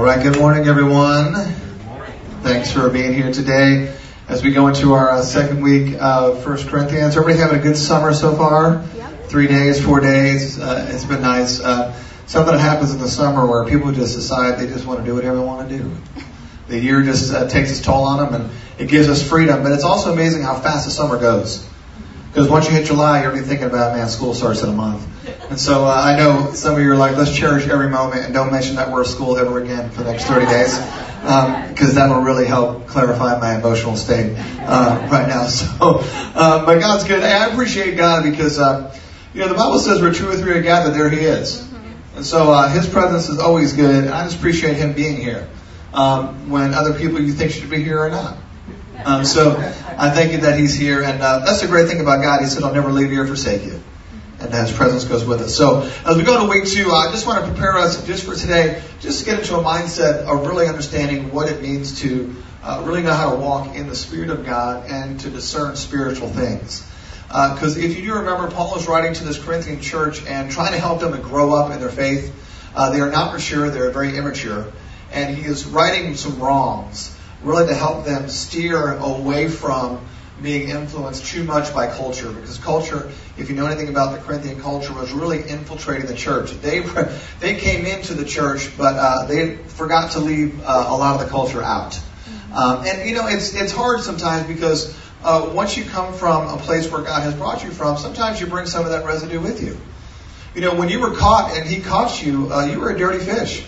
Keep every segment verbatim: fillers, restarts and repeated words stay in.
right, good morning, everyone. Good morning. Thanks for being here today as we go into our uh, second week of First Corinthians. Everybody having a good summer so far? Yep. Three days, four days. Uh, it's been nice. Uh, something happens in the summer where people just decide they just want to do whatever they want to do. The year just uh, takes its toll on them, and it gives us freedom. But it's also amazing how fast the summer goes. Because once you hit July, you're already thinking about, man, school starts in a month. And so uh, I know some of you are like, let's cherish every moment and don't mention that word school ever again for the next thirty days. Because um, that will really help clarify my emotional state uh, right now. So, uh, but God's good. I appreciate God because, uh, you know, the Bible says where two or three are gathered, there He is. And so uh, His presence is always good. And I just appreciate Him being here um, when other people you think should be here are not. Um, so I thank you that He's here. And uh, that's the great thing about God. He said, I'll never leave you or forsake you. And His presence goes with us. So as we go to week two, I just want to prepare us just for today, just to get into a mindset of really understanding what it means to uh, really know how to walk in the Spirit of God and to discern spiritual things. Because uh, if you do remember, Paul is writing to this Corinthian church and trying to help them to grow up in their faith. Uh, they are not mature. They're very immature. And he is righting some wrongs, really to help them steer away from being influenced too much by culture, because culture, if you know anything about the Corinthian culture, was really infiltrating the church. They they came into the church, but uh, they forgot to leave uh, a lot of the culture out. Um, and you know, it's it's hard sometimes because uh, once you come from a place where God has brought you from, sometimes you bring some of that residue with you. You know, when you were caught and He caught you, uh, you were a dirty fish.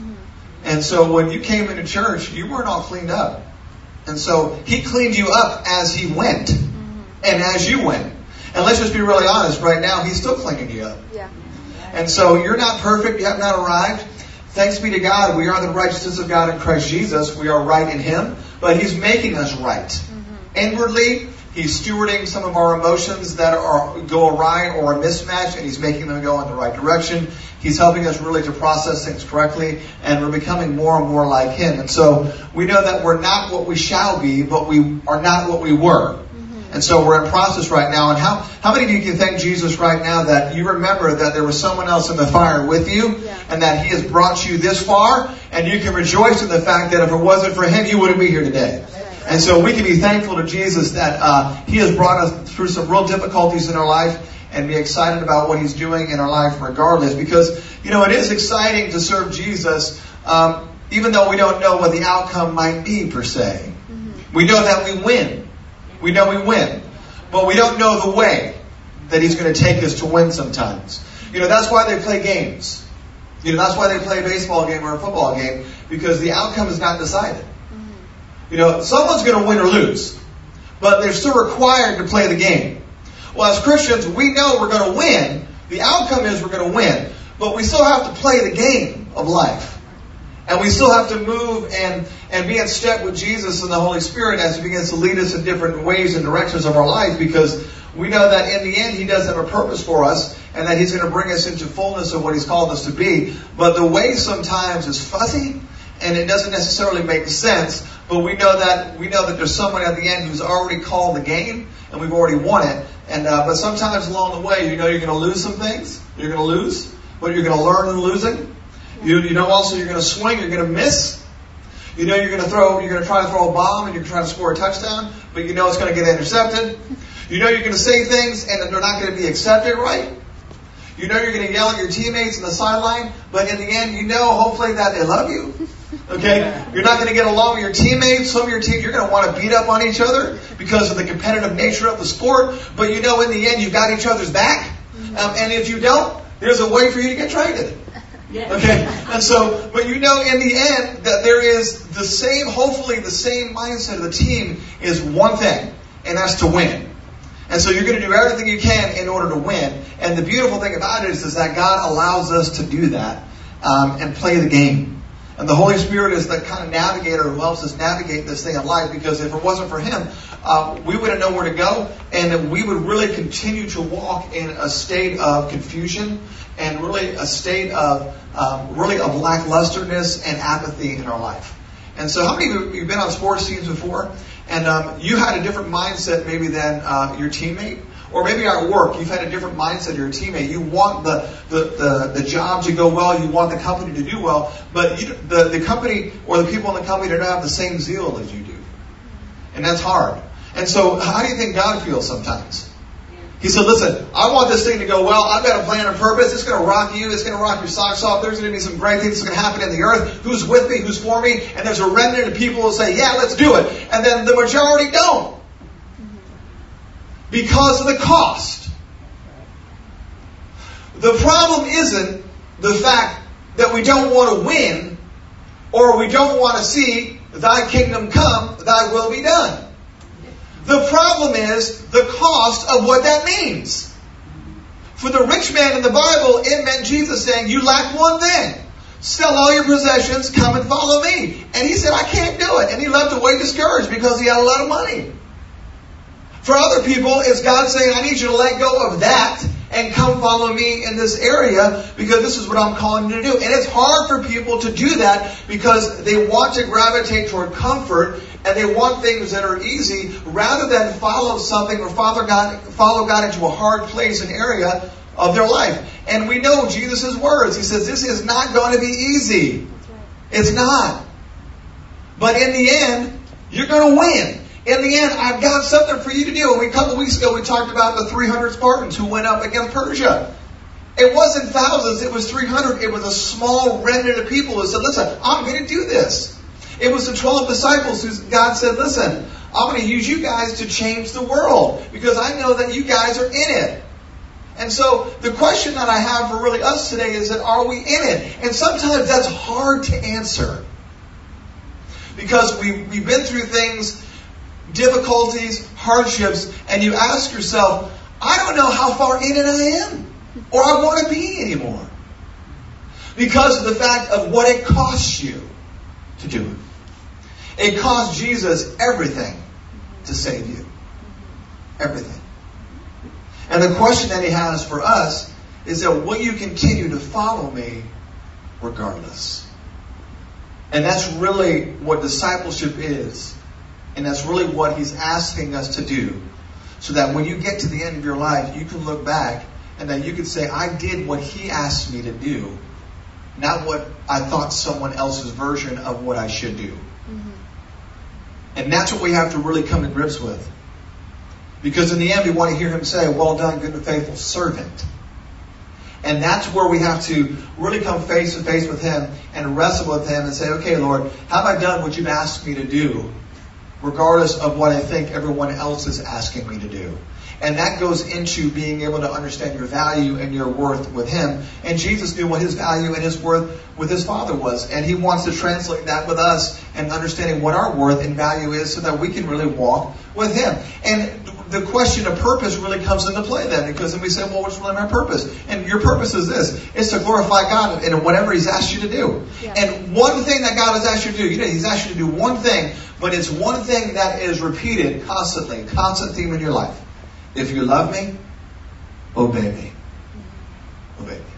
And so when you came into church, you weren't all cleaned up. And so He cleaned you up as He went and as you went. And let's just be really honest, right now He's still cleaning you up. Yeah. And so you're not perfect, you have not arrived. Thanks be to God, we are the righteousness of God in Christ Jesus. We are right in Him, but He's making us right. Mm-hmm. Inwardly, He's stewarding some of our emotions that are go awry or a mismatch, and He's making them go in the right direction. He's helping us really to process things correctly, and we're becoming more and more like Him. And so we know that we're not what we shall be, but we are not what we were. Mm-hmm. And so we're in process right now. And how, how many of you can thank Jesus right now that you remember that there was someone else in the fire with you, yeah, and that He has brought you this far, and you can rejoice in the fact that if it wasn't for Him, you wouldn't be here today. And so we can be thankful to Jesus that uh, He has brought us through some real difficulties in our life, and be excited about what He's doing in our life regardless. Because, you know, it is exciting to serve Jesus, um, even though we don't know what the outcome might be per se. Mm-hmm. We know that we win. We know we win. But we don't know the way that He's going to take us to win sometimes. You know, that's why they play games. You know, that's why they play a baseball game or a football game, because the outcome is not decided. Mm-hmm. You know, someone's going to win or lose, but they're still required to play the game. Well, as Christians, we know we're going to win. The outcome is we're going to win. But we still have to play the game of life. And we still have to move and, and be in step with Jesus and the Holy Spirit as He begins to lead us in different ways and directions of our life, because we know that in the end He does have a purpose for us, and that He's going to bring us into fullness of what He's called us to be. But the way sometimes is fuzzy, and it doesn't necessarily make sense. But we know that we know that there's someone at the end who's already called the game, and we've already won it. And uh, but sometimes along the way, you know you're going to lose some things. You're going to lose, but you're going to learn in losing. You, you know also you're going to swing. You're going to miss. You know you're going to throw. You're going to try to throw a bomb, and you're trying to score a touchdown, but you know it's going to get intercepted. You know you're going to say things, and they're not going to be accepted right. You know you're going to yell at your teammates on the sideline, but in the end, you know hopefully that they love you. Okay? You're not going to get along with your teammates. Some of your teams, you're going to want to beat up on each other because of the competitive nature of the sport. But you know in the end, you've got each other's back. Um, and if you don't, there's a way for you to get traded. Okay? And so, but you know in the end that there is the same, hopefully the same mindset of the team is one thing, and that's to win. And so you're going to do everything you can in order to win. And the beautiful thing about it is, is that God allows us to do that um, and play the game. And the Holy Spirit is the kind of navigator who helps us navigate this thing in life, because if it wasn't for Him, uh, we wouldn't know where to go, and we would really continue to walk in a state of confusion and really a state of um, really of lacklusterness and apathy in our life. And so how many of you have been on sports teams before? And um, you had a different mindset maybe than uh, your teammate, Or maybe at work, you've had a different mindset. You're a teammate. You want the, the, the, the job to go well. You want the company to do well. But you, the, the company or the people in the company don't have the same zeal as you do. And that's hard. And so how do you think God feels sometimes? He said, listen, I want this thing to go well. I've got a plan and purpose. It's going to rock you. It's going to rock your socks off. There's going to be some great things that's going to happen in the earth. Who's with me? Who's for me? And there's a remnant of people who say, yeah, let's do it. And then the majority don't. Because of the cost. The problem isn't the fact that we don't want to win or we don't want to see thy kingdom come, thy will be done. The problem is the cost of what that means. For the rich man in the Bible, it meant Jesus saying, you lack one thing. Sell all your possessions, come and follow me. And he said, I can't do it. And he left away discouraged because he had a lot of money. For other people, it's God saying, I need you to let go of that and come follow me in this area because this is what I'm calling you to do. And it's hard for people to do that because they want to gravitate toward comfort and they want things that are easy rather than follow something or follow God, follow God into a hard place and area of their life. And we know Jesus' words. He says, this is not going to be easy. That's right. It's not. But in the end, you're going to win. In the end, I've got something for you to do. And a couple weeks ago, we talked about the three hundred Spartans who went up against Persia. It wasn't thousands, it was three hundred. It was a small remnant of people who said, listen, I'm going to do this. It was the twelve disciples who God said, listen, I'm going to use you guys to change the world because I know that you guys are in it. And so the question that I have for really us today is that are we in it? And sometimes that's hard to answer. Because we, we've been through things, difficulties, hardships, and you ask yourself, I don't know how far in it I am or I want to be anymore. Because of the fact of what it costs you to do it. It cost Jesus everything to save you. Everything. And the question that he has for us is that will you continue to follow me regardless? And that's really what discipleship is. And that's really what he's asking us to do. So that when you get to the end of your life, you can look back and that you can say, I did what he asked me to do. Not what I thought someone else's version of what I should do. Mm-hmm. And that's what we have to really come to grips with. Because in the end, we want to hear him say, well done, good and faithful servant. And that's where we have to really come face to face with him and wrestle with him and say, okay, Lord, have I done what you've asked me to do, regardless of what I think everyone else is asking me to do? And that goes into being able to understand your value and your worth with him. And Jesus knew what his value and his worth with his Father was. And he wants to translate that with us and understanding what our worth and value is so that we can really walk with him. And the question of purpose really comes into play then, because then we say, well, what's really my purpose? And your purpose is this. It's to glorify God in whatever he's asked you to do. Yeah. And one thing that God has asked you to do, you know, he's asked you to do one thing, but it's one thing that is repeated constantly, constant theme in your life. If you love me, obey me. Obey me.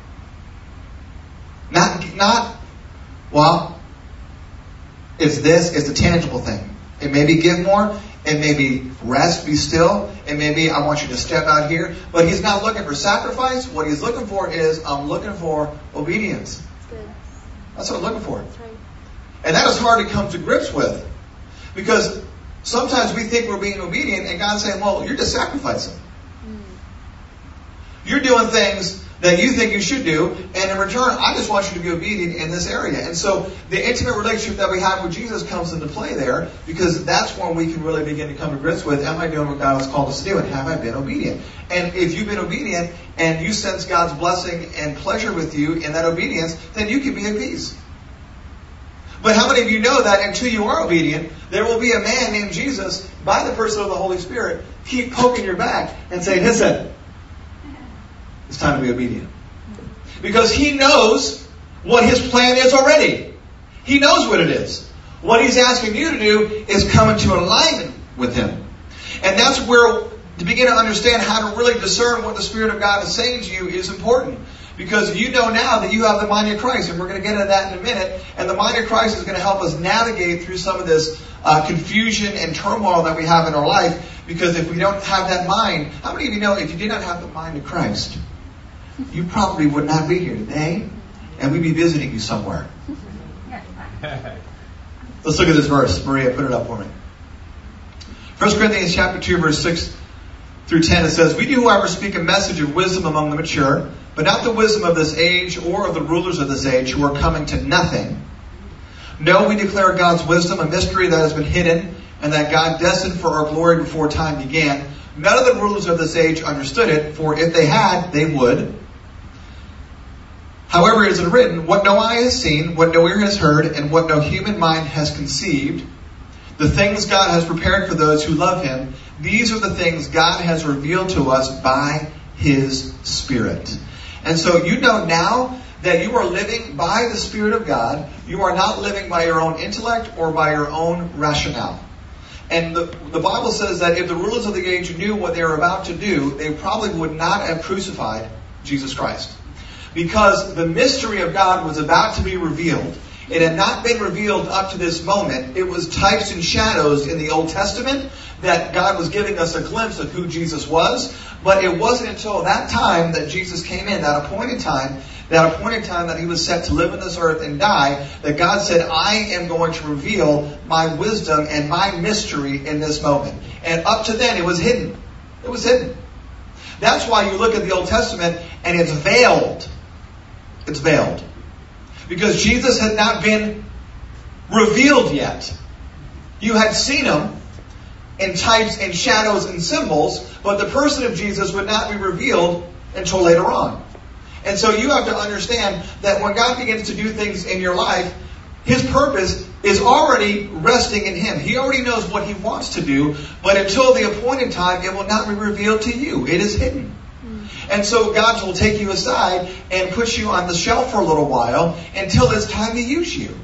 Not, not, well, it's this, it's a tangible thing. It may be give more, it may be rest, be still, it may be I want you to step out here. But he's not looking for sacrifice. What he's looking for is, I'm looking for obedience. That's good. That's what I'm looking for. That's right. And that is hard to come to grips with. Because sometimes we think we're being obedient and God's saying, well, you're just sacrificing. Mm. You're doing things that you think you should do, and in return, I just want you to be obedient in this area. And so the intimate relationship that we have with Jesus comes into play there, because that's when we can really begin to come to grips with, am I doing what God has called us to do, and have I been obedient? And if you've been obedient, and you sense God's blessing and pleasure with you in that obedience, then you can be at peace. But how many of you know that until you are obedient, there will be a man named Jesus, by the person of the Holy Spirit, keep poking your back and saying, listen, it's time to be obedient. Because he knows what his plan is already. He knows what it is. What he's asking you to do is come into alignment with him. And that's where to begin to understand how to really discern what the Spirit of God is saying to you is important. Because you know now that you have the mind of Christ, and we're going to get into that in a minute. And the mind of Christ is going to help us navigate through some of this uh, confusion and turmoil that we have in our life. Because if we don't have that mind, how many of you know if you did not have the mind of Christ, you probably would not be here today, and we'd be visiting you somewhere. Let's look at this verse. Maria, put it up for me. First Corinthians chapter two, verse six through ten, it says, "We do, however, speak a message of wisdom among the mature, but not the wisdom of this age or of the rulers of this age who are coming to nothing. No, we declare God's wisdom, a mystery that has been hidden, and that God destined for our glory before time began. None of the rulers of this age understood it, for if they had, they would. However, it is written, what no eye has seen, what no ear has heard, and what no human mind has conceived, the things God has prepared for those who love Him, these are the things God has revealed to us by His Spirit." And so you know now that you are living by the Spirit of God. You are not living by your own intellect or by your own rationale. And the, the Bible says that if the rulers of the age knew what they were about to do, they probably would not have crucified Jesus Christ. Because the mystery of God was about to be revealed. It had not been revealed up to this moment. It was types and shadows in the Old Testament that God was giving us a glimpse of who Jesus was. But it wasn't until that time that Jesus came in, that appointed time, that appointed time that He was set to live on this earth and die, that God said, I am going to reveal my wisdom and my mystery in this moment. And up to then, it was hidden. It was hidden. That's why you look at the Old Testament and it's veiled. It's veiled. Because Jesus had not been revealed yet. You had seen Him in types and shadows and symbols, but the person of Jesus would not be revealed until later on. And so you have to understand that when God begins to do things in your life, His purpose is already resting in Him. He already knows what He wants to do, but until the appointed time, it will not be revealed to you. It is hidden. And so God will take you aside and put you on the shelf for a little while until it's time to use you.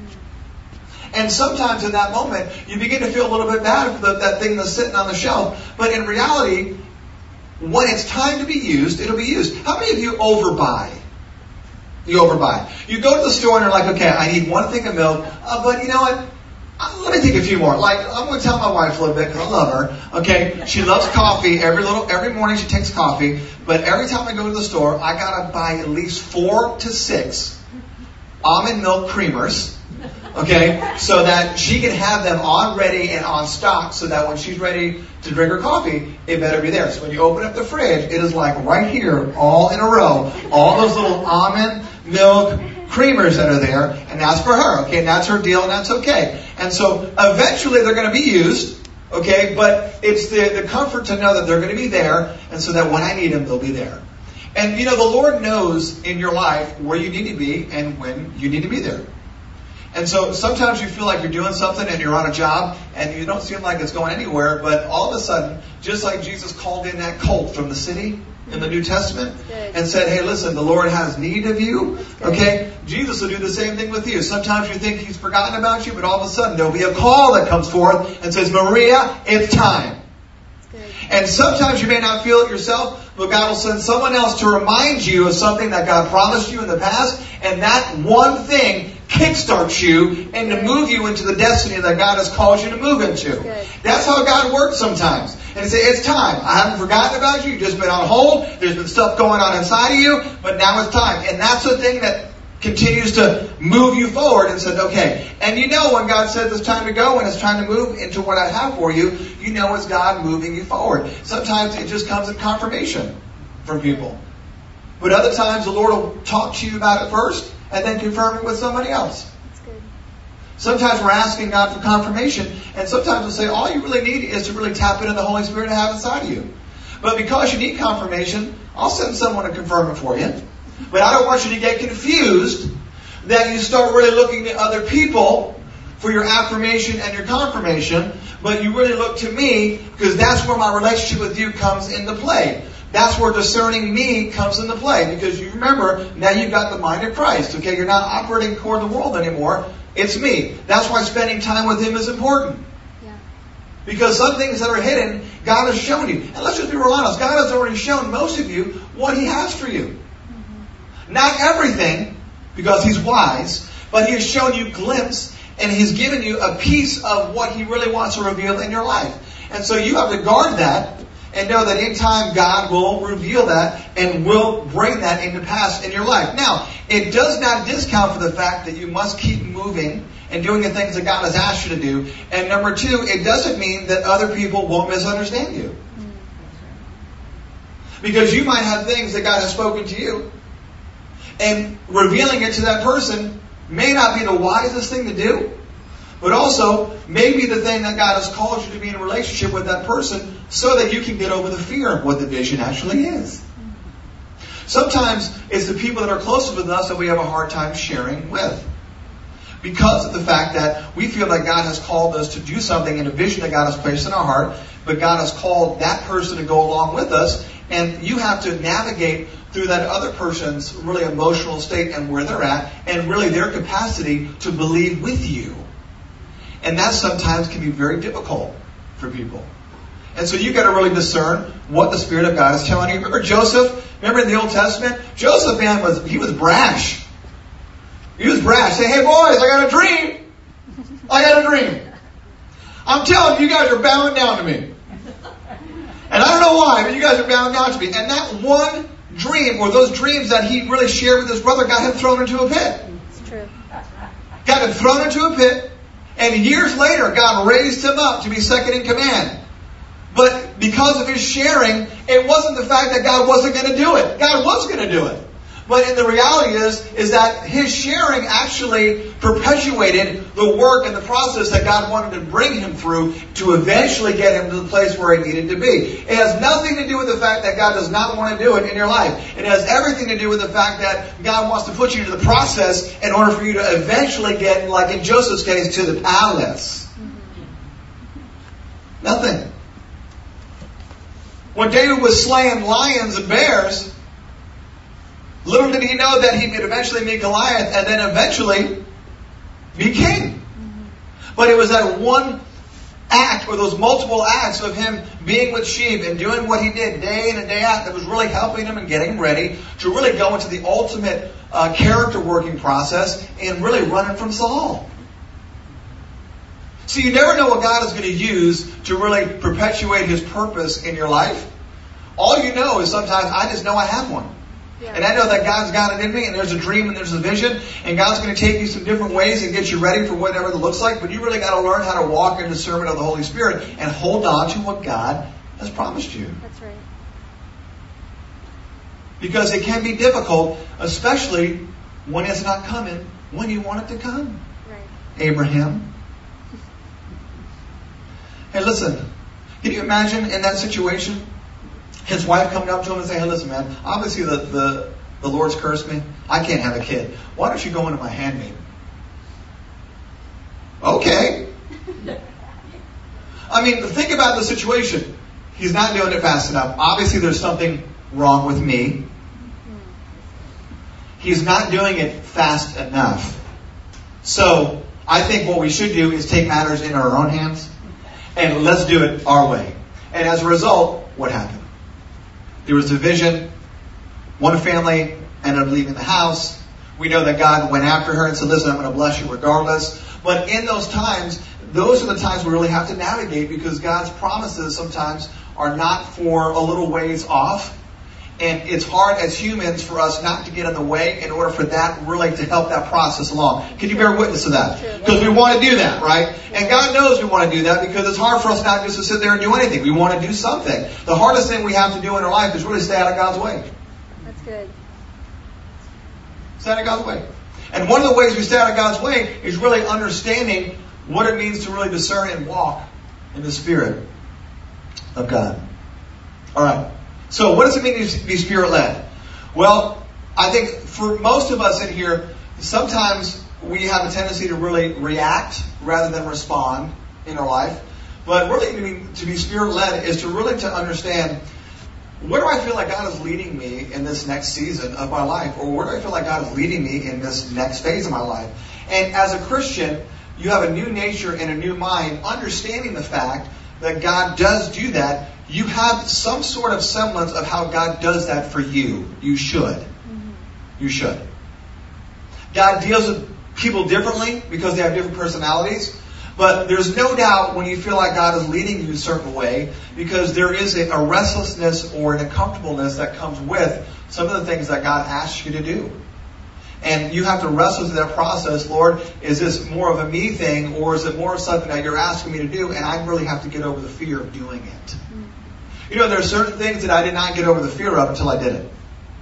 And sometimes in that moment, you begin to feel a little bit bad for the, that thing that's sitting on the shelf. But in reality, when it's time to be used, it'll be used. How many of you overbuy? You overbuy. You go to the store and you're like, okay, I need one thing of milk, uh, but you know what? Uh, let me take a few more. Like, I'm going to tell my wife a little bit because I love her. Okay, she loves coffee. Every little, every morning she takes coffee. But every time I go to the store, I got to buy at least four to six almond milk creamers. Okay, so that she can have them on ready and on stock so that when she's ready to drink her coffee, it better be there. So when you open up the fridge, it is like right here, all in a row, all those little almond milk creamers that are there, and that's for her. Okay, and that's her deal, and that's okay. And so eventually they're going to be used, okay, but it's the, the comfort to know that they're going to be there, and so that when I need them, they'll be there. And you know, the Lord knows in your life where you need to be and when you need to be there. And so sometimes you feel like you're doing something and you're on a job and you don't seem like it's going anywhere, but all of a sudden, just like Jesus called in that colt from the city in the New Testament and said, hey, listen, the Lord has need of you. Okay, Jesus will do the same thing with you. Sometimes you think He's forgotten about you, but all of a sudden there'll be a call that comes forth and says, Maria, it's time. And sometimes you may not feel it yourself, but God will send someone else to remind you of something that God promised you in the past, and that one thing kickstarts you and to move you into the destiny that God has called you to move into. That's how God works sometimes. And say, it's time. I haven't forgotten about you. You've just been on hold. There's been stuff going on inside of you, but now it's time. And that's the thing that continues to move you forward and said, okay. And you know when God says it's time to go and it's time to move into what I have for you, you know it's God moving you forward. Sometimes it just comes in confirmation from people. But other times the Lord will talk to you about it first and then confirm it with somebody else. That's good. Sometimes we're asking God for confirmation, and sometimes we'll say all you really need is to really tap into the Holy Spirit to have inside of you. But because you need confirmation, I'll send someone to confirm it for you. But I don't want you to get confused that you start really looking to other people for your affirmation and your confirmation, but you really look to me because that's where my relationship with you comes into play. That's where discerning me comes into play, because you remember, now you've got the mind of Christ. Okay, you're not operating toward the world anymore. It's me. That's why spending time with Him is important. Yeah. Because some things that are hidden, God has shown you. And let's just be real honest. God has already shown most of you what He has for you. Mm-hmm. Not everything, because He's wise, but He has shown you a glimpse, and He's given you a piece of what He really wants to reveal in your life. And so you have to guard that and know that in time God will reveal that and will bring that into pass in your life. Now, it does not discount for the fact that you must keep moving and doing the things that God has asked you to do. And number two, it doesn't mean that other people won't misunderstand you. Because you might have things that God has spoken to you, and revealing it to that person may not be the wisest thing to do, but also maybe the thing that God has called you to be in a relationship with that person so that you can get over the fear of what the vision actually is. Sometimes it's the people that are closest with us that we have a hard time sharing with, because of the fact that we feel that God has called us to do something in a vision that God has placed in our heart, but God has called that person to go along with us, and you have to navigate through that other person's really emotional state and where they're at, and really their capacity to believe with you. And that sometimes can be very difficult for people. And so you've got to really discern what the Spirit of God is telling you. Remember Joseph? Remember in the Old Testament? Joseph, man, was he was brash. He was brash. Say, hey boys, I got a dream. I got a dream. I'm telling you, you guys are bowing down to me. And I don't know why, but you guys are bowing down to me. And that one dream, or those dreams that he really shared with his brother, got him thrown into a pit. It's true. Got him thrown into a pit. And years later, God raised him up to be second in command. But because of his sharing, it wasn't the fact that God wasn't going to do it. God was going to do it. But in the reality is, is that his sharing actually perpetuated the work and the process that God wanted to bring him through to eventually get him to the place where he needed to be. It has nothing to do with the fact that God does not want to do it in your life. It has everything to do with the fact that God wants to put you into the process in order for you to eventually get, like in Joseph's case, to the palace. Nothing. When David was slaying lions and bears, little did he know that he would eventually meet Goliath and then eventually be king. But it was that one act, or those multiple acts of him being with sheep and doing what he did day in and day out, that was really helping him and getting him ready to really go into the ultimate uh, character working process and really running from Saul. So you never know what God is going to use to really perpetuate his purpose in your life. All you know is sometimes I just know I have one. Yeah. And I know that God's got it in me, and there's a dream and there's a vision, and God's going to take you some different ways and get you ready for whatever it looks like, but you really got to learn how to walk in discernment of the Holy Spirit and hold on to what God has promised you. That's right. Because it can be difficult, especially when it's not coming when you want it to come. Right. Abraham. Hey, listen, can you imagine in that situation? His wife coming up to him and saying, hey, listen, man, obviously the, the, the Lord's cursed me. I can't have a kid. Why don't you go into my handmaid? Okay. I mean, think about the situation. He's not doing it fast enough. Obviously there's something wrong with me. He's not doing it fast enough. So I think what we should do is take matters in our own hands and let's do it our way. And as a result, what happened? There was division. One family ended up leaving the house. We know that God went after her and said, listen, I'm going to bless you regardless. But in those times, those are the times we really have to navigate, because God's promises sometimes are not for a little ways off. And it's hard as humans for us not to get in the way in order for that really to help that process along. Can you bear witness to that? Because we want to do that, right? And God knows we want to do that, because it's hard for us not just to sit there and do anything. We want to do something. The hardest thing we have to do in our life is really stay out of God's way. That's good. Stay out of God's way. And one of the ways we stay out of God's way is really understanding what it means to really discern and walk in the Spirit of God. All right. So what does it mean to be Spirit-led? Well, I think for most of us in here, sometimes we have a tendency to really react rather than respond in our life. But really, I mean, to be Spirit-led is to really to understand, where do I feel like God is leading me in this next season of my life? Or where do I feel like God is leading me in this next phase of my life? And as a Christian, you have a new nature and a new mind, understanding the fact that God does do that. You have some sort of semblance of how God does that for you. You should. Mm-hmm. You should. God deals with people differently because they have different personalities. But there's no doubt when you feel like God is leading you a certain way, because there is a, a restlessness or an uncomfortableness that comes with some of the things that God asks you to do. And you have to wrestle through that process. Lord, is this more of a me thing, or is it more of something that you're asking me to do, and I really have to get over the fear of doing it? You know, there are certain things that I did not get over the fear of until I did it.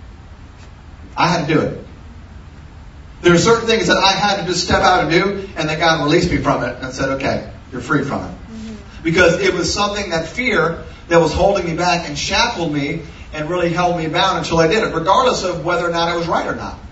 I had to do it. There are certain things that I had to just step out and do, and then God released me from it and said, okay, you're free from it. Mm-hmm. Because it was something, that fear that was holding me back and shackled me and really held me bound until I did it, regardless of whether or not I was right or not.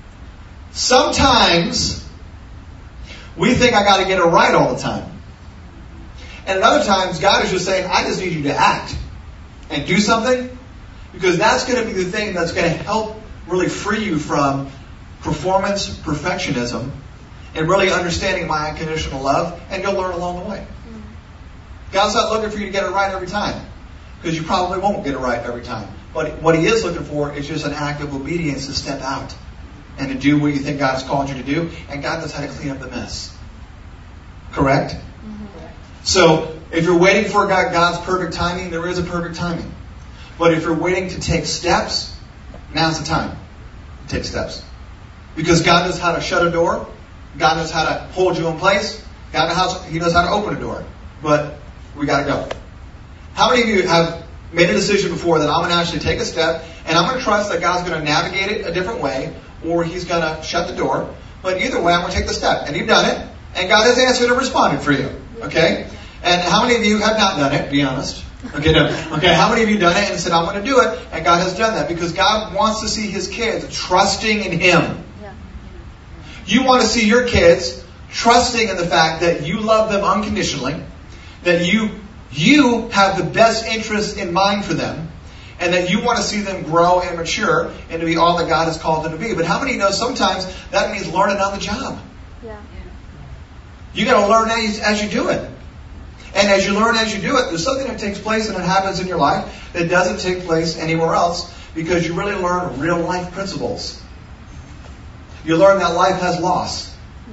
Sometimes we think I got to get it right all the time. And at other times, God is just saying, I just need you to act and do something, because that's going to be the thing that's going to help really free you from performance perfectionism and really understanding my unconditional love, and you'll learn along the way. God's not looking for you to get it right every time, because you probably won't get it right every time. But what He is looking for is just an act of obedience to step out and to do what you think God has called you to do, and God knows how to clean up the mess. Correct? Mm-hmm. So, if you're waiting for God, God's perfect timing, there is a perfect timing. But if you're waiting to take steps, now's the time to take steps. Because God knows how to shut a door. God knows how to hold you in place. God knows how, He knows how to open a door. But we got to go. How many of you have made a decision before that I'm going to actually take a step, and I'm going to trust that God's going to navigate it a different way, or He's going to shut the door? But either way, I'm going to take the step. And you've done it. And God has answered and responded for you. Okay? And how many of you have not done it? Be honest. Okay, no. Okay, how many of you done it and said, I'm going to do it? And God has done that, because God wants to see His kids trusting in Him. You want to see your kids trusting in the fact that you love them unconditionally, that you you have the best interest in mind for them, and that you want to see them grow and mature and to be all that God has called them to be. But how many know sometimes that means learning on the job? Yeah. You got to learn as, as you do it. And as you learn as you do it, there's something that takes place and it happens in your life that doesn't take place anywhere else, because you really learn real life principles. You learn that life has loss.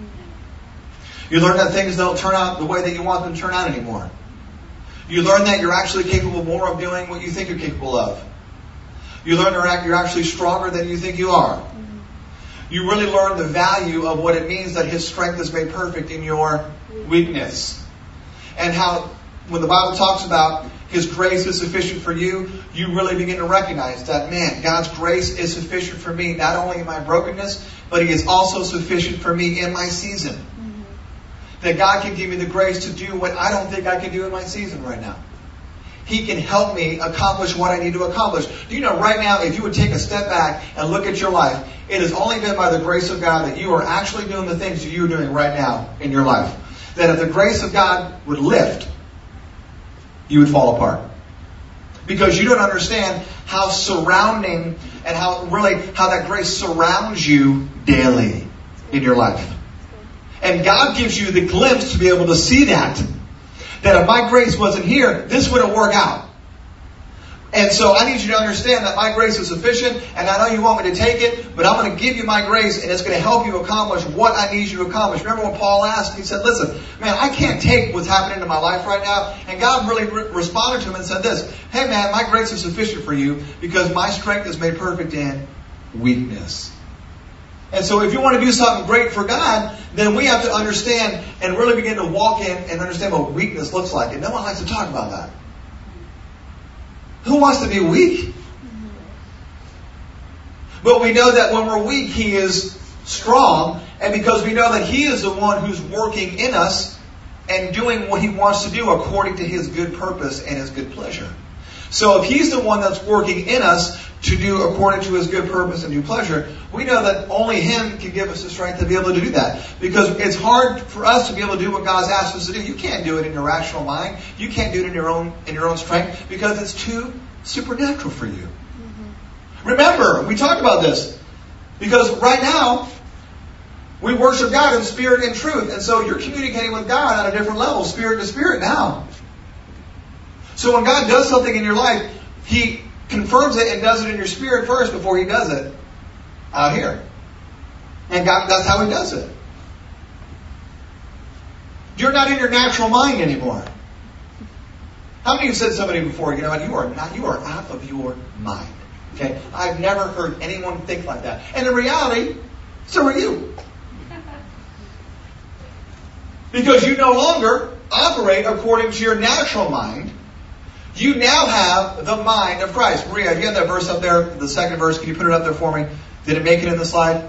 You learn that things don't turn out the way that you want them to turn out anymore. You learn that you're actually capable more of doing what you think you're capable of. You learn that you're actually stronger than you think you are. You really learn the value of what it means that His strength is made perfect in your weakness. And how, when the Bible talks about His grace is sufficient for you, you really begin to recognize that, man, God's grace is sufficient for me, not only in my brokenness, but He is also sufficient for me in my season. Mm-hmm. That God can give me the grace to do what I don't think I can do in my season right now. He can help me accomplish what I need to accomplish. Do you know right now, if you would take a step back and look at your life, it has only been by the grace of God that you are actually doing the things that you're doing right now in your life. That if the grace of God would lift, you would fall apart. Because you don't understand how surrounding and how really how that grace surrounds you daily in your life. And God gives you the glimpse to be able to see that. That if my grace wasn't here, this wouldn't work out. And so I need you to understand that my grace is sufficient, and I know you want me to take it, but I'm going to give you my grace, and it's going to help you accomplish what I need you to accomplish. Remember when Paul asked, he said, listen, man, I can't take what's happening in my life right now. And God really re- responded to him and said this, hey man, my grace is sufficient for you because my strength is made perfect in weakness. And so if you want to do something great for God, then we have to understand and really begin to walk in and understand what weakness looks like. And no one likes to talk about that. Who wants to be weak? But we know that when we're weak, He is strong. And because we know that He is the one who's working in us and doing what He wants to do according to His good purpose and His good pleasure. So if He's the one that's working in us to do according to His good purpose and due pleasure, we know that only Him can give us the strength to be able to do that. Because it's hard for us to be able to do what God's asked us to do. You can't do it in your rational mind. You can't do it in your own in your own strength because it's too supernatural for you. Mm-hmm. Remember, we talked about this. Because right now, we worship God in spirit and truth. And so you're communicating with God on a different level, spirit to spirit now. So when God does something in your life, He confirms it and does it in your spirit first before He does it out here. And God, that's how He does it. You're not in your natural mind anymore. How many of you said to somebody before, you know what, you are not, you are out of your mind. Okay? I've never heard anyone think like that. And in reality, so are you. Because you no longer operate according to your natural mind. You now have the mind of Christ. Maria, you have that verse up there, the second verse. Can you put it up there for me? Did it make it in the slide?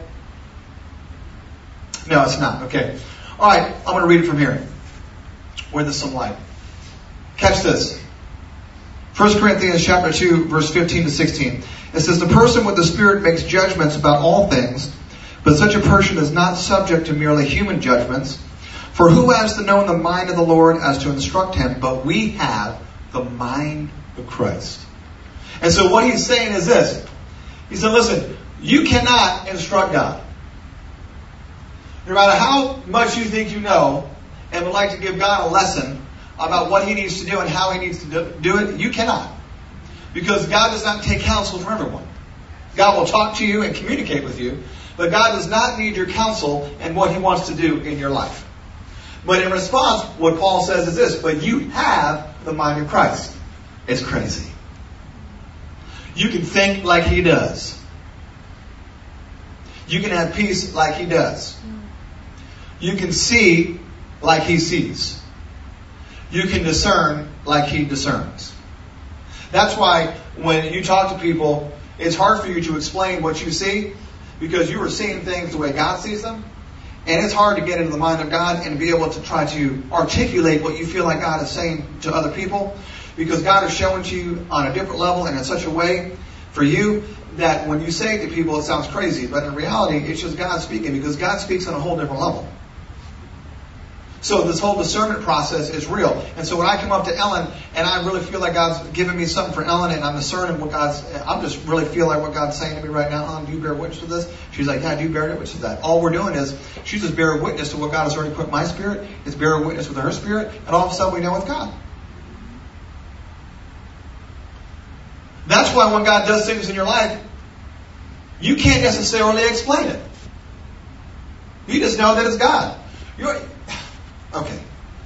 No, it's not. Okay. All right, I'm going to read it from here. Where there's some light. Catch this. First Corinthians chapter two, verse fifteen to sixteen. It says, the person with the Spirit makes judgments about all things, but such a person is not subject to merely human judgments. For who has to know the mind of the Lord as to instruct him? But we have the mind of Christ. And so what he's saying is this. He said, listen, you cannot instruct God. No matter how much you think you know and would like to give God a lesson about what he needs to do and how he needs to do it, you cannot. Because God does not take counsel from everyone. God will talk to you and communicate with you, but God does not need your counsel and what he wants to do in your life. But in response, what Paul says is this, but you have the mind of Christ. It's crazy. You can think like he does. You can have peace like he does. You can see like he sees. You can discern like he discerns. That's why when you talk to people, it's hard for you to explain what you see because you are seeing things the way God sees them. And it's hard to get into the mind of God and be able to try to articulate what you feel like God is saying to other people. Because God is showing to you on a different level and in such a way for you that when you say it to people, it sounds crazy. But in reality, it's just God speaking because God speaks on a whole different level. So this whole discernment process is real. And so when I come up to Ellen and I really feel like God's giving me something for Ellen and I'm discerning what God's, I'm just really feel like what God's saying to me right now. Ellen, do you bear witness to this? She's like, yeah, I do bear witness to that. All we're doing is she's just bearing witness to what God has already put in my spirit. It's bearing witness with her spirit. And all of a sudden we know it's God. That's why when God does things in your life, you can't necessarily explain it. You just know that it's God. You're, okay.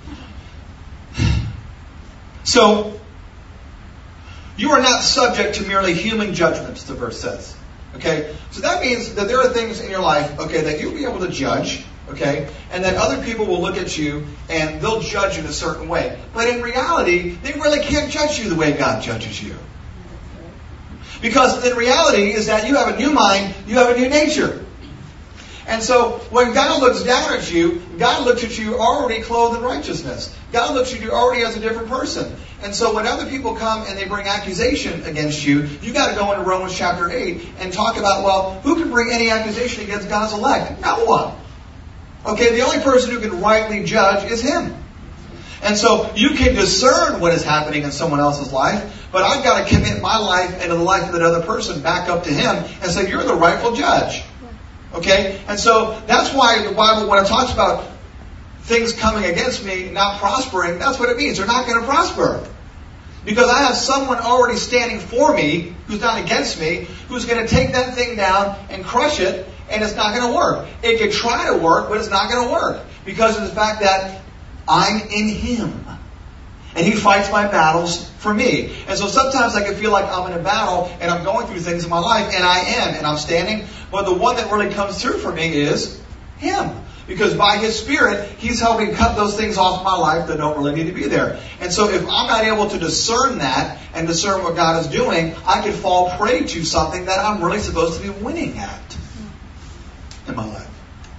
So, you are not subject to merely human judgments, the verse says. Okay? So that means that there are things in your life, okay, that you'll be able to judge, okay, and that other people will look at you and they'll judge you in a certain way. But in reality, they really can't judge you the way God judges you. Because in reality is that you have a new mind, you have a new nature. And so when God looks down at you, God looks at you already clothed in righteousness. God looks at you already as a different person. And so when other people come and they bring accusation against you, you got to go into Romans chapter eight and talk about, well, who can bring any accusation against God's elect? No one. Okay, the only person who can rightly judge is Him. And so you can discern what is happening in someone else's life, but I've got to commit my life and the life of that other person back up to Him and say, you're the rightful judge. Okay? And so that's why the Bible, when it talks about things coming against me, not prospering, that's what it means. They're not going to prosper. Because I have someone already standing for me, who's not against me, who's going to take that thing down and crush it, and it's not going to work. It could try to work, but it's not going to work. Because of the fact that I'm in Him. And He fights my battles for me. And so sometimes I can feel like I'm in a battle and I'm going through things in my life, and I am, and I'm standing. But the one that really comes through for me is Him. Because by His Spirit, He's helping cut those things off my life that don't really need to be there. And so if I'm not able to discern that and discern what God is doing, I could fall prey to something that I'm really supposed to be winning at in my life.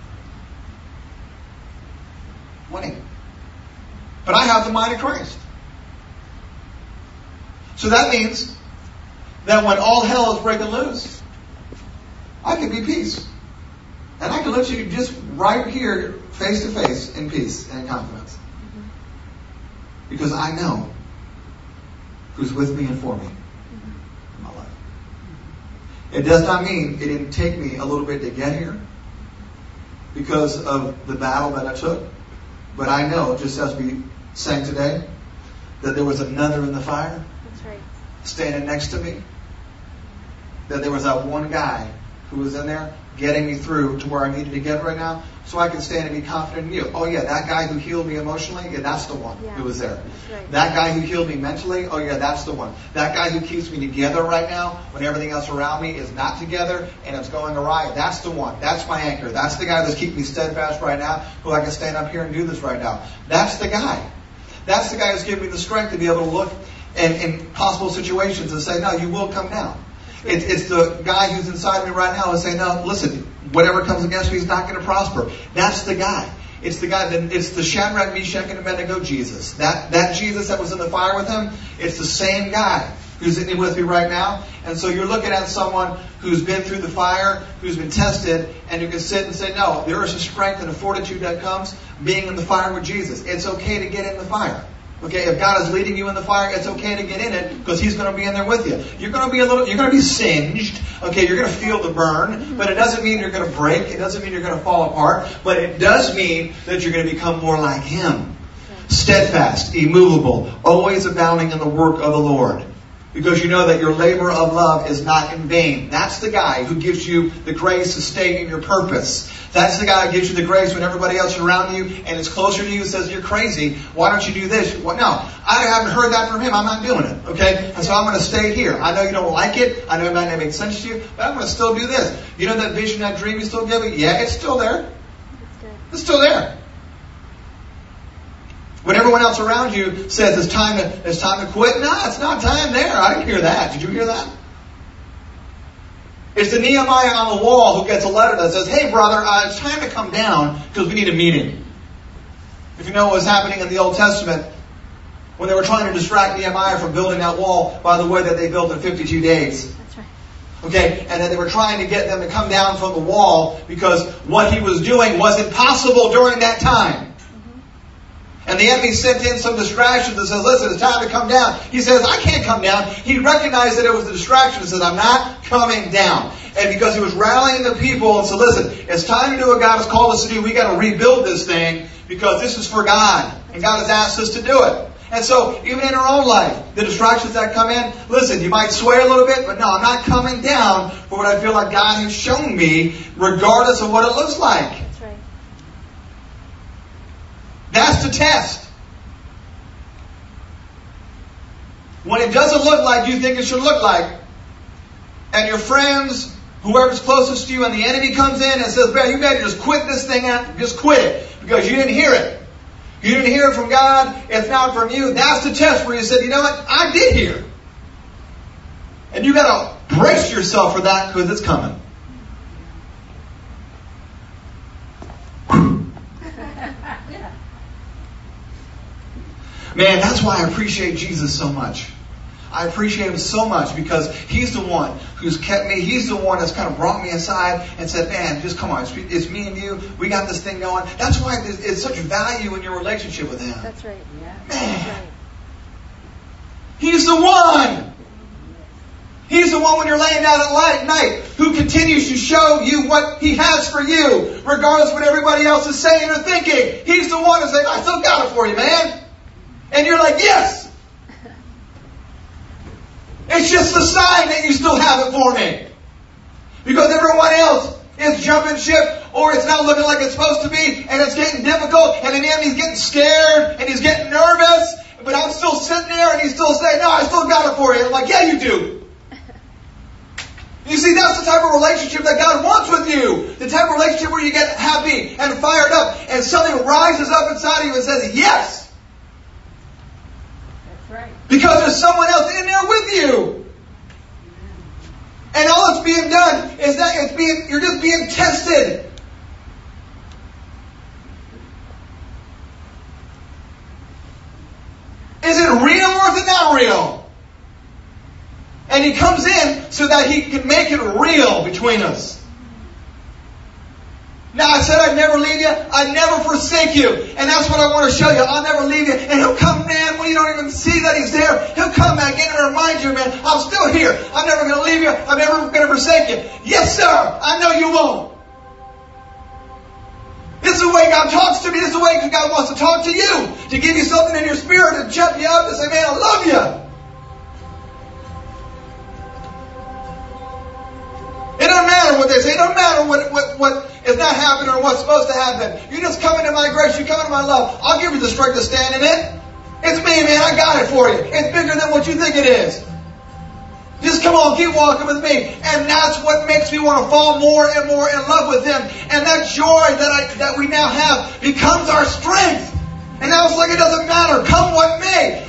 Winning. But I have the mind of Christ. So that means that when all hell is breaking loose, I can be peace. And I can let you just right here, face to face, in peace and in confidence. Because I know who's with me and for me in my life. It does not mean it didn't take me a little bit to get here because of the battle that I took. But I know, just as we sang today, that there was another in the fire. That's right. Standing next to me. That there was that one guy who was in there getting me through to where I needed to get right now. so I can stand and be confident in you. Oh yeah, that guy who healed me emotionally, yeah, that's the one Yeah. who was there. Right. That guy who healed me mentally, oh yeah, that's the one. That guy who keeps me together right now when everything else around me is not together and it's going awry, that's the one. That's my anchor. That's the guy that's keeping me steadfast right now, who I can stand up here and do this right now. That's the guy. That's the guy who's giving me the strength to be able to look in, in possible situations and say, no, you will come down. It, it's the guy who's inside me right now and say, no, listen, whatever comes against me is not going to prosper. That's the guy. It's the guy that, it's the Shadrach, Meshach, and Abednego Jesus. That, that Jesus that was in the fire with him, it's the same guy who's in with me right now. And so you're looking at someone who's been through the fire, who's been tested, and you can sit and say, no, there is a strength and a fortitude that comes being in the fire with Jesus. It's okay to get in the fire. Okay, if God is leading you in the fire, it's okay to get in it because He's going to be in there with you. You're going to be a little, you're going to be singed. Okay, you're going to feel the burn, but it doesn't mean you're going to break. It doesn't mean you're going to fall apart, but it does mean that you're going to become more like Him. Steadfast, immovable, always abounding in the work of the Lord. Because you know that your labor of love is not in vain. That's the guy who gives you the grace to stay in your purpose. That's the guy who gives you the grace when everybody else around you and is closer to you says, you're crazy. Why don't you do this? Well, no, I haven't heard that from him. I'm not doing it. Okay? And so I'm going to stay here. I know you don't like it. I know it might not make sense to you, but I'm going to still do this. You know that vision, that dream you still give me? Yeah, it's still there. It's still there. When everyone else around you says it's time to it's time to quit, no, it's not time there. I didn't hear that. Did you hear that? It's the Nehemiah on the wall who gets a letter that says, hey brother, uh, it's time to come down because we need a meeting. If you know what was happening in the Old Testament, when they were trying to distract Nehemiah from building that wall by the way that they built in fifty-two days. That's right. Okay, and then they were trying to get them to come down from the wall because what he was doing was impossible during that time. And the enemy sent in some distractions and says, listen, it's time to come down. He says, I can't come down. He recognized that it was a distraction and says, I'm not coming down. And because he was rallying the people and said, listen, it's time to do what God has called us to do. We got to rebuild this thing because this is for God. And God has asked us to do it. And so, even in our own life, the distractions that come in, listen, you might sway a little bit, but no, I'm not coming down for what I feel like God has shown me, regardless of what it looks like. That's right. That's the test. When it doesn't look like you think it should look like, and your friends, whoever's closest to you, and the enemy comes in and says, man, you better just quit this thing out, just quit it, because you didn't hear it. You didn't hear it from God, it's not from you. That's the test where you said, you know what, I did hear. And you got to brace yourself for that because it's coming. Man, that's why I appreciate Jesus so much. I appreciate Him so much because He's the one who's kept me. He's the one that's kind of brought me aside and said, man, just come on. It's, it's me and you. We got this thing going. That's why it's, it's such value in your relationship with Him. That's right. Yeah. Man. That's right. He's the one. He's the one when you're laying down at night who continues to show you what He has for you, regardless of what everybody else is saying or thinking. He's the one who's saying, I still got it for you, man. And you're like, yes. It's just a sign that you still have it for me. Because everyone else is jumping ship or it's not looking like it's supposed to be and it's getting difficult and the enemy's getting scared and he's getting nervous. But I'm still sitting there and he's still saying, no, I still got it for you. I'm like, yeah, you do. You see, that's the type of relationship that God wants with you. The type of relationship where you get happy and fired up and something rises up inside of you and says, yes. Because there's someone else in there with you. And all that's being done is that it's being, you're just being tested. Is it real or is it not real? And He comes in so that He can make it real between us. Now, I said I'd never leave you. I'd never forsake you. And that's what I want to show you. I'll never leave you. And He'll come, man, when you don't even see that He's there. He'll come back in and remind you, man, I'm still here. I'm never going to leave you. I'm never going to forsake you. Yes, sir. I know you won't. This is the way God talks to me. This is the way God wants to talk to you. To give you something in your spirit, to jump you up and say, man, I love you. It doesn't matter what they say. It doesn't matter what, what, what, is not happening or what's supposed to happen. You just come into my grace, you come into my love. I'll give you the strength to stand in it. It's me, man. I got it for you. It's bigger than what you think it is. Just come on, keep walking with me. And that's what makes me want to fall more and more in love with Him. And that joy that I that we now have becomes our strength. And now it's like it doesn't matter. Come what may.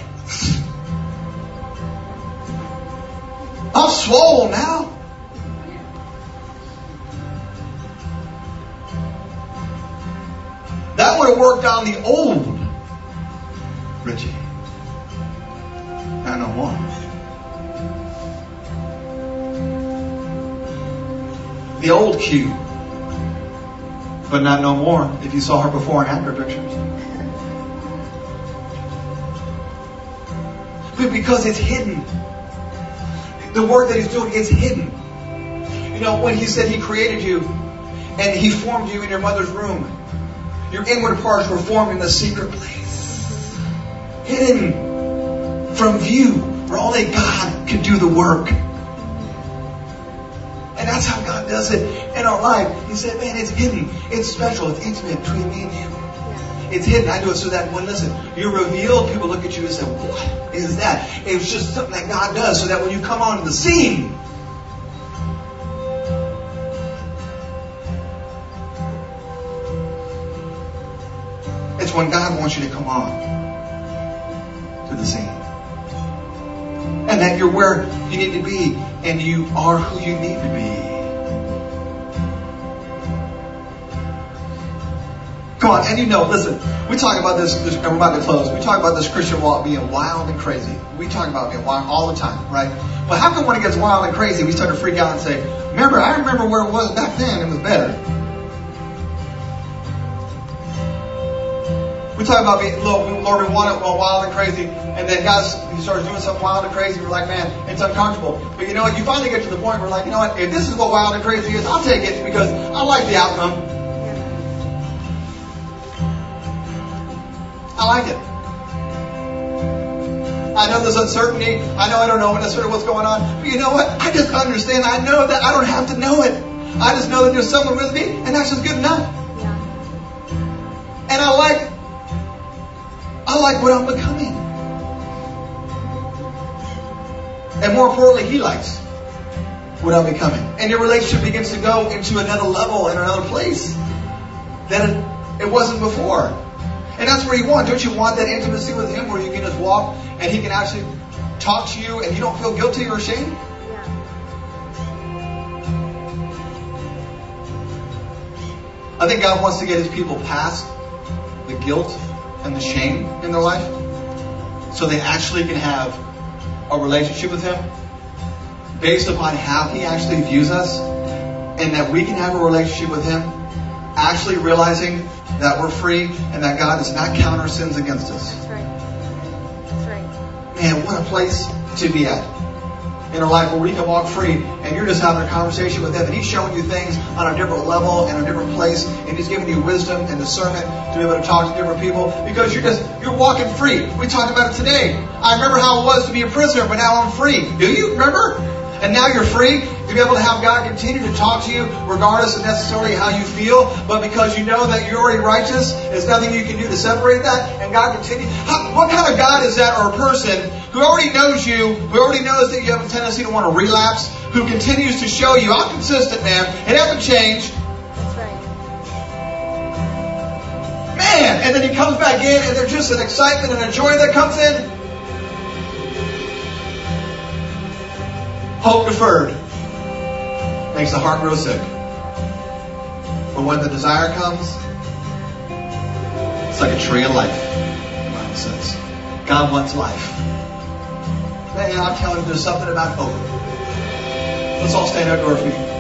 I'm swollen now. That would have worked on the old Richie. Not no more. The old Q. But not no more if you saw her before and after pictures. But because it's hidden. The work that He's doing is hidden. You know, when He said He created you and He formed you in your mother's womb, your inward parts were formed in the secret place. Hidden from view, where only God can do the work. And that's how God does it in our life. He said, man, it's hidden. It's special. It's intimate between me and you. It's hidden. I do it so that when, listen, you're revealed, people look at you and say, what is that? It's just something that God does so that when you come onto the scene, it's when God wants you to come on to the scene. And that you're where you need to be and you are who you need to be. Come on, and you know, listen, we talk about this, this and we're about to close. We talk about this Christian walk being wild and crazy. We talk about being wild all the time, right? But how come when it gets wild and crazy, we start to freak out and say, remember, I remember where it was back then, it was better. We talk about being, Lord, Lord, we want it wild and crazy. And then God, He starts doing something wild and crazy. We're like, man, it's uncomfortable. But you know what? You finally get to the point where we're like, you know what? If this is what wild and crazy is, I'll take it because I like the outcome. I like it. I know there's uncertainty. I know I don't know necessarily what's going on. But you know what? I just understand. I know that I don't have to know it. I just know that there's someone with me, and that's just good enough. Yeah. And I like, I like what I'm becoming. And more importantly, He likes what I'm becoming. And your relationship begins to go into another level and another place that it, it wasn't before. And that's where you want. Don't you want that intimacy with Him where you can just walk and He can actually talk to you and you don't feel guilty or ashamed? Yeah. I think God wants to get His people past the guilt and the shame in their life so they actually can have a relationship with Him based upon how He actually views us, and that we can have a relationship with Him actually realizing that we're free and that God does not count our sins against us. That's right. That's right. Man, what a place to be at in a life where we can walk free and you're just having a conversation with Him and He's showing you things on a different level and a different place, and He's giving you wisdom and discernment to be able to talk to different people because you're just, you're walking free. We talked about it today. I remember how it was to be a prisoner, but now I'm free. Do you remember? And now you're free to be able to have God continue to talk to you regardless of necessarily how you feel, but because you know that you're already righteous, there's nothing you can do to separate that, and God continue. How, what kind of God is that, or a person who already knows you, who already knows that you have a tendency to want to relapse, who continues to show you, I'm consistent, man, it hasn't changed. That's right. Man, and then He comes back in and there's just an excitement and a joy that comes in. Hope deferred makes the heart grow sick. But when the desire comes, it's like a tree of life, the Bible says. God wants life. Man, I'm telling you, there's something about hope. Let's all stand up to our feet.